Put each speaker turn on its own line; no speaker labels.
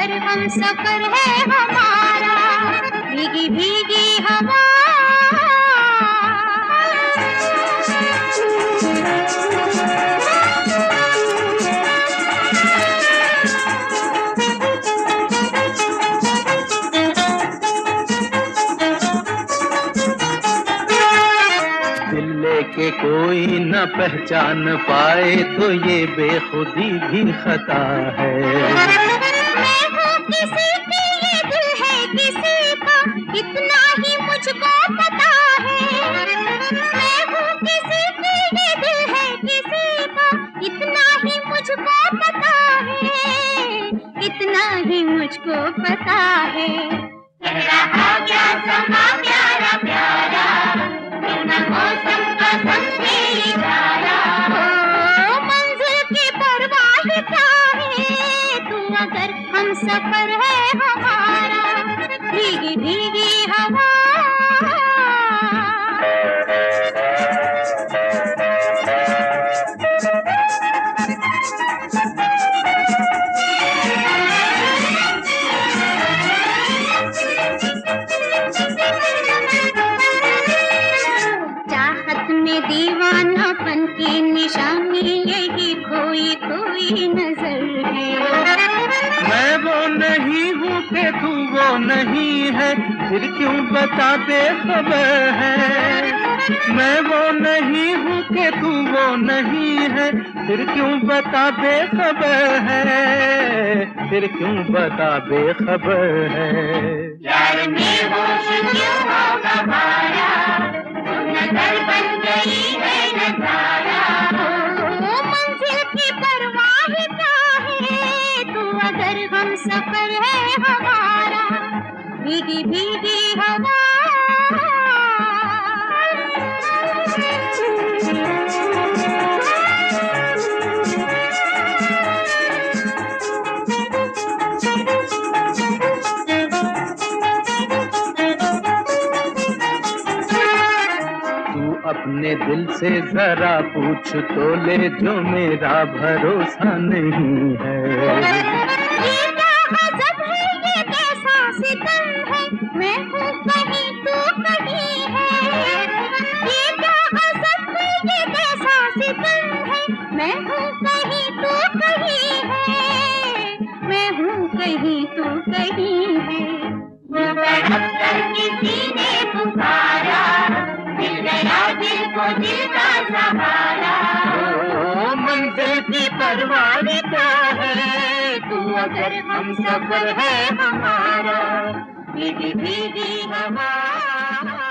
अगर हम सफर है हमारा, भीगी भीगी हवा।
के कोई न पहचान पाए तो ये बेखुदी भी खता है।
मैं हूँ किसी की, ये दिल है किसी का, इतना ही मुझको पता है। मैं हूँ किसी की, ये दिल है किसी का, इतना ही मुझको पता है, इतना ही मुझको पता है। रहा क्या समा प्यारा प्यारा, मौसम का समझे इशारा। मंजिल की परवाह क्या है, तू अगर हम सफर है हमारा, भीगी भीगी हवा। दीवानापन की निशानी यही खोई खोई नजर है।
मैं वो नहीं हूँ कि तू वो नहीं है, फिर क्यों बता बेखबर है। मैं वो नहीं हूँ कि तू वो नहीं है, फिर क्यों बता बेखबर है, फिर क्यों बता बेखबर है।
यार में होश क्यों होगा मारा, नजर बन गई है नजारा। मंजिल की परवाह क्या है, तू अगर हम सफर है हमारा, भीगी भीगी हवा।
अपने दिल से जरा पूछ तो ले, जो मेरा भरोसा नहीं है।
ये क्या अजब है, ये कैसा सितम है, मैं हूँ कहीं तू कहीं है। ये क्या अजब है, ये कैसा सितम है, मैं हूँ कहीं तू कहीं है, मैं हूँ कहीं तू कहीं है। किसी ने पुकारा, मिल गया दिल को दिल का सहारा।
मंजिल की परवाह क्या है, तू अगर हम सफर है हमारा,
भीगी भीगी हवा।